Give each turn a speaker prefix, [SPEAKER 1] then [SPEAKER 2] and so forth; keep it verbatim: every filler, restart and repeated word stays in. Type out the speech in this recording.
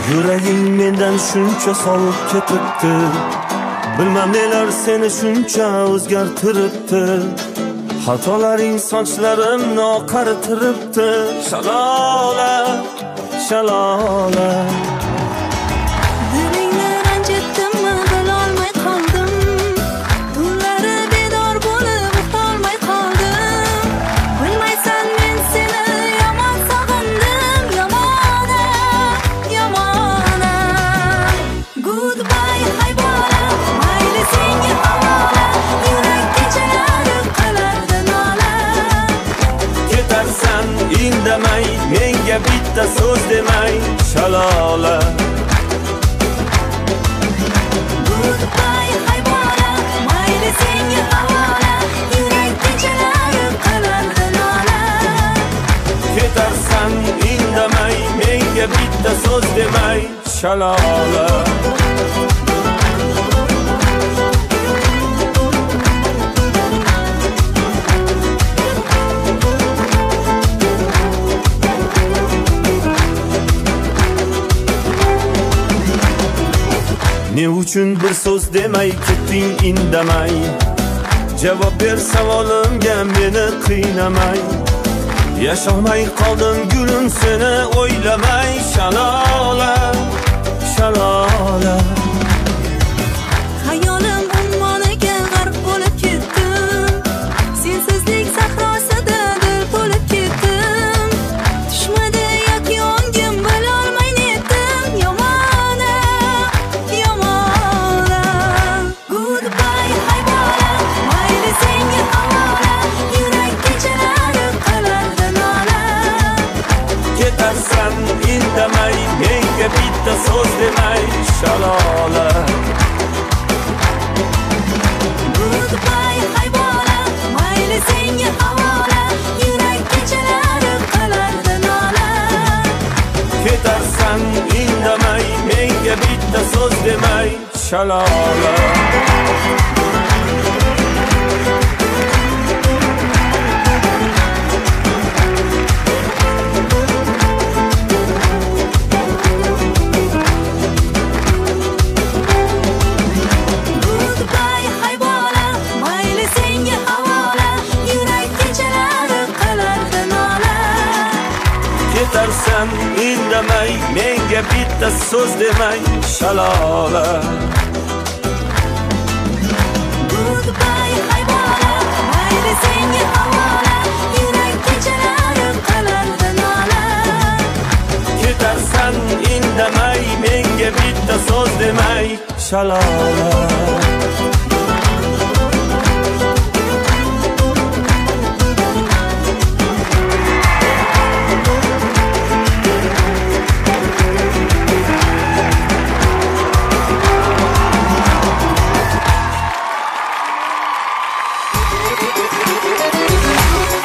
[SPEAKER 1] Yuraging mendan shuncha sovib ketibdi, bilmam nelar seni shuncha o'zgartiribdi. Xatolaring sochlarimni oqartiribdi. Shalola, shalola.
[SPEAKER 2] Dilingni ranjitdimmi, bilolmay qoldim. Tunlari bedor bo'lib uxlolmay qoldim. Bilmaysan men seni yomon sog'indim, yomona, yomona. Goodbye hayvona, mayli senga havola. Yurak kechalari qolardi nola.
[SPEAKER 1] Ketarsan indamay, menga bitta so'z demay, shalola.
[SPEAKER 2] Goodbye hayvona, mayli senga havola. Yurak kechalari qolardi nola.
[SPEAKER 1] Ketarsan indamay, menga bitta so'z demay, shalola. Ne uchun bir so'z demay ketding indamay? Javob ber savolimga, meni qiynamay. Yasholmay qoldim gulim seni o'ylamay, shalola, shalola.
[SPEAKER 2] Hayolim ummoniga g'arq bo'lib ketdim. Sensizlik sahrosida dil to'lib ketdim. Tushmadi yoki ongim, bilolmay netdim. Yomona, yomona. Goodbye hayvona, mayli senga havola. Yurak kechalari qolardi nola.
[SPEAKER 1] Ketarsan indamay, menga bitta so'z demay, shalola.
[SPEAKER 2] Goodbye hayvona, mayli senga havola. Yurak kechalari qolardi nola.
[SPEAKER 1] Ketarsan indamay, menga bitta so'z demay, shalola.
[SPEAKER 2] Goodbye hayvona, mayli senga havola. Yurak kechalari qolardi nola.
[SPEAKER 1] Ketarsan indamay, menga bitta so'z demay, shalola.
[SPEAKER 2] Goodbye hayvona, mayli senga havola. Yurak kechalari qolardi nola.
[SPEAKER 1] Ketarsan indamay, menga bitta so'z demay, shalola.